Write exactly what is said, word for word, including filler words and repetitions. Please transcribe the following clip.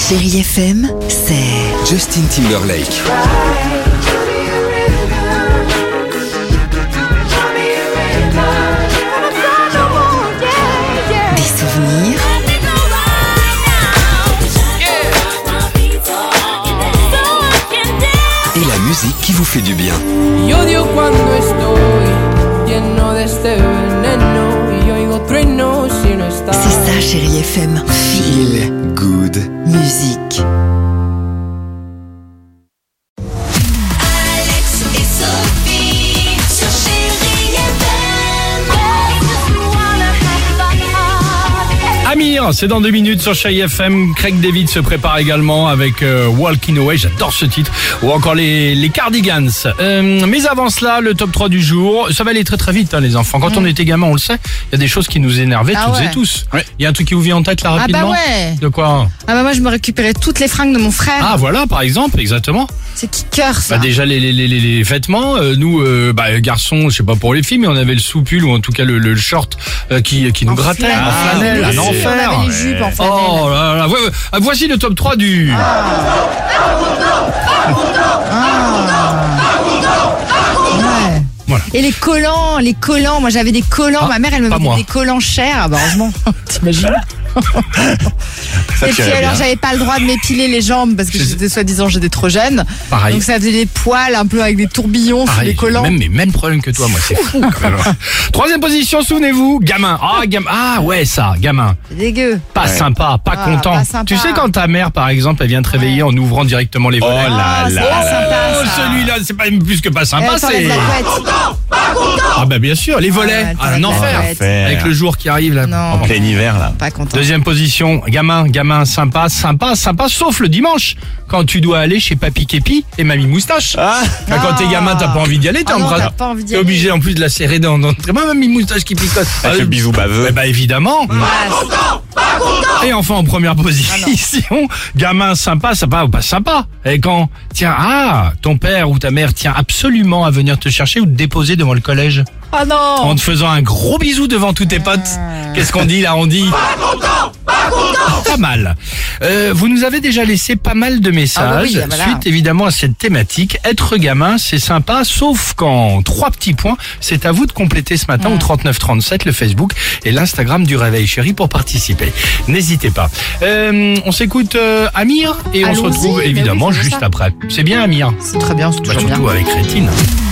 Chérie F M, c'est Justin Timberlake. des souvenirs, Et la musique qui vous fait du bien. Y odio cuando estoy lleno de este veneno y oigo truenos si no estás. c'est ça Chérie F M. Feel, Good. musique. Alex et Sophie sur Chérie F M. Amir, c'est dans deux minutes sur Chérie F M. Craig David se prépare également avec euh, Walking Away, j'adore ce titre. Ou encore les, les Cardigans. Euh, mais avant cela, le top trois du jour. Ça va aller très très vite, hein, les enfants. Quand on était gamin, on le sait, il y a des choses qui nous énervaient Ah toutes ouais. et tous. Il y a un truc qui vous vient en tête là Ah rapidement bah ouais. De quoi? Ah bah moi je me récupérais toutes les fringues de mon frère. Ah voilà, par exemple, exactement. C'est qui cœur ça. Bah déjà les, les, les, les- les vêtements, euh, nous euh, bah, garçons, je sais pas pour les filles, mais on avait le soupule ou en tout cas le, le short euh, qui, qui nous En grattait, flanelle. en flanelle, Ah, un oui, enfer. on avait les jupes en flanelle. Oh là là, ouais, ouais. Ah, voici le top trois du... Ouais. Voilà. Et les collants, les collants, moi j'avais des collants, Ah, ma mère elle me pas mettait moi. des collants chers, ah bah heureusement, t'imagines. Et puis alors j'avais pas le droit de m'épiler les jambes parce que Je- j'étais soi-disant j'étais trop jeune. Pareil. Donc ça faisait des poils un peu avec des tourbillons sur Pareil, les collants. Même, mais même problème que toi, moi, c'est fou quand même. Troisième position, souvenez-vous, gamin. Ah, gamin. Ah ouais, ça, gamin. C'est dégueu. Pas sympa, pas Ah, content. pas sympa. Tu sais quand ta mère, par exemple, elle vient te réveiller en ouvrant directement les volets. Ah, c'est pas sympa Oh, ça. celui-là, c'est pas plus que pas Eh, sympa, t'enlèves c'est... la couette. Ah bah bien sûr, les volets. ouais, Ah, un t'enlèves la enfer. couette. Avec le jour qui arrive là. Non. Oh, bon. Plein hiver là. Pas content. Deuxième position, gamin, gamin, sympa, sympa, sympa, sauf le dimanche, quand tu dois aller chez Papy Képi et Mamie Moustache. Ah, Bah, quand t'es gamin, t'as pas envie d'y aller, t'es Ah non, en bras- t'as pas envie d'y t'es aller. obligé en plus de la serrer dans, dans... Moi, Mamie Moustache qui picote. avec le bisou baveux. Eh bah évidemment. Et enfin en première position, gamin sympa, sympa ou pas sympa. Et quand, tiens, ah, ton père ou ta mère tient absolument à venir te chercher ou te déposer devant le collège. Ah non. En te faisant un gros bisou devant tous tes potes. Qu'est-ce qu'on dit là? On dit pas mal. Euh, vous nous avez déjà laissé pas mal de messages. Ah bah oui, voilà. Suite évidemment à cette thématique. Être gamin, c'est sympa, sauf qu'en trois petits points, c'est à vous de compléter ce matin au trente-neuf trente-sept le Facebook et l'Instagram du Réveil Chéri pour participer. N'hésitez pas. Euh, on s'écoute euh, Amir et on se Allons-y, retrouve mais oui, évidemment faisons juste ça. après. C'est bien Amir. C'est très bien, c'est Bah, toujours bien. surtout avec Rétine.